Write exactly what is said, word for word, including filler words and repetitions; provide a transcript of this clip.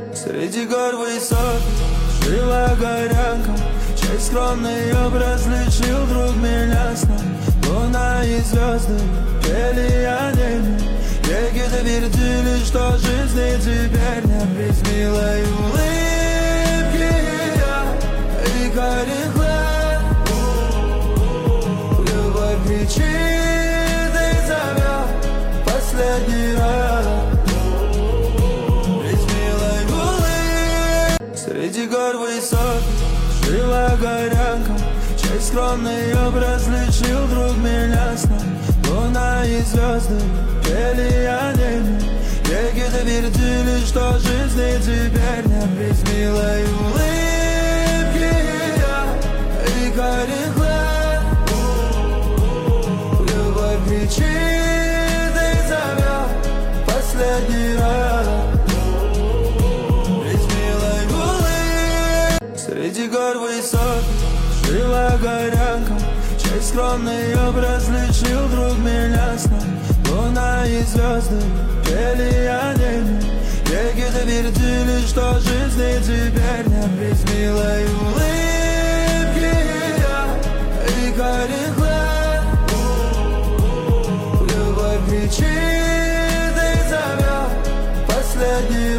Среди гор высот жила горянка, чей скромный образ лечил друг меня сном. Луна и звезды пели о небе, реки твердили, что жизни теперь нет. Без милой улыбки я и карих глаз, любовь кричит и зовет последний раз. Среди гор высот жила горянка, чей скромный образ лечил друг меня сном. Луна и звезды пели о небе, реки твердили, что жизни теперь нет. Без милой улыбки я и карих глаз, любовь кричит и зовет последний раз. Среди гор высот жила горянка, чей скромный образ лечил друг меня сном. Луна и звезды пели о небе, реки твердили, что жизни теперь нет. Без милой улыбки я и карих глаз, любовь кричит и зовет последний